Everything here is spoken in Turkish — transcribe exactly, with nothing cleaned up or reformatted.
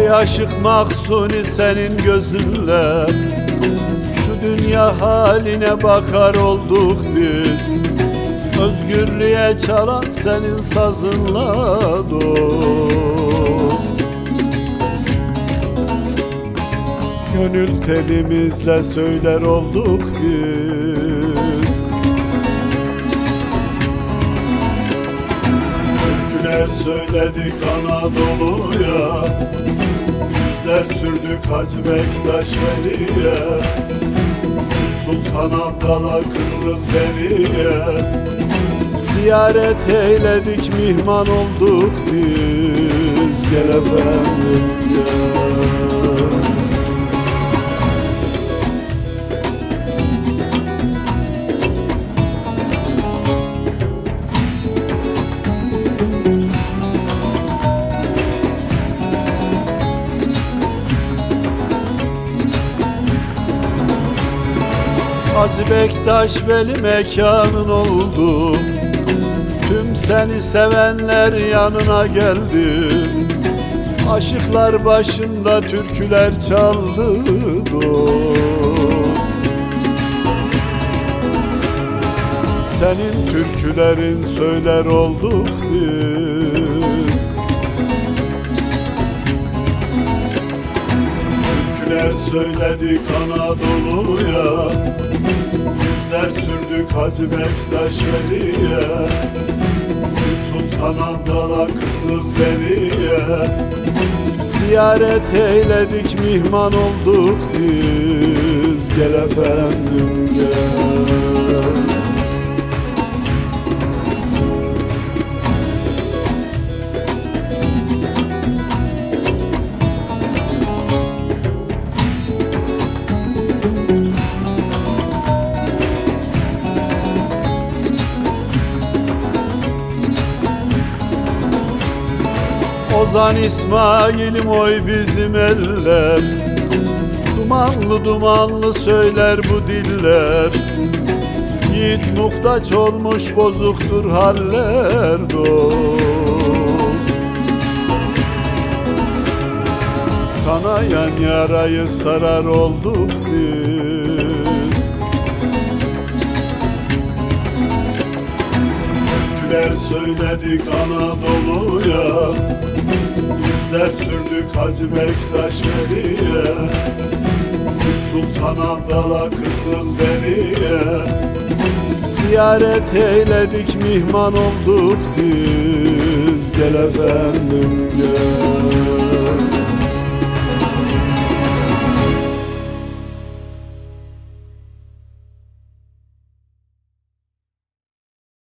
Ey aşık Mahsuni senin gözünle şu dünya haline bakar olduk biz. Özgürlüğe çalan senin sazınla dost. Gönül telimizle söyler olduk biz. Türküler söyledik Anadolu'ya, yüzler sürdük Hacı Bektaş Veli'ye, Sultan Abdal'a Kızılderili'ye. Ziyaret eyledik, mihman olduk biz. Gel efendim gel. Hacı Bektaş Veli mekanın oldu, tüm seni sevenler yanına geldi. Aşıklar başında türküler çaldı dost. Senin türkülerin söyler olduk biz. Türküler söyledik Anadolu'ya, yüzler sürdük Hacı Bektaş Veli'ye, Sultan Abdal'a Kızılderili'ye. Ziyaret eyledik, mihman olduk biz. Gel efendim gel. Ozan İsmail'im oy bizim eller, dumanlı dumanlı söyler bu diller. Yiğit muhtaç olmuş bozuktur haller dost. Kanayan yarayı sarar olduk biz. Türküler söyledik Anadolu'ya, yüzler sürdük Hacı Bektaş Veli'ye, Sultan Abdal'a Kızılderili'ye. Ziyaret eyledik, mihman olduk biz. Gel efendim gel.